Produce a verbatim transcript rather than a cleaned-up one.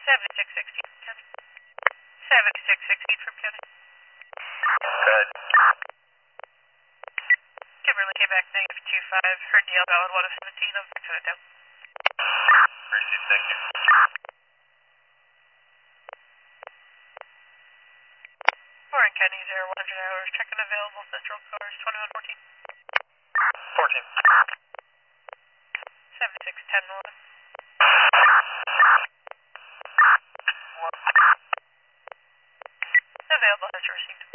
seventy-six sixteen from County. seventy-six sixteen from County. Good. Kimberly came back negative two five. Heard the L valid one of seventeen. I'm back to it down. Received, thank you. Warren County zero one hundred hours. Checking available central cars twenty-one fourteen. fourteen. seventy-six ten one. Available, that's received.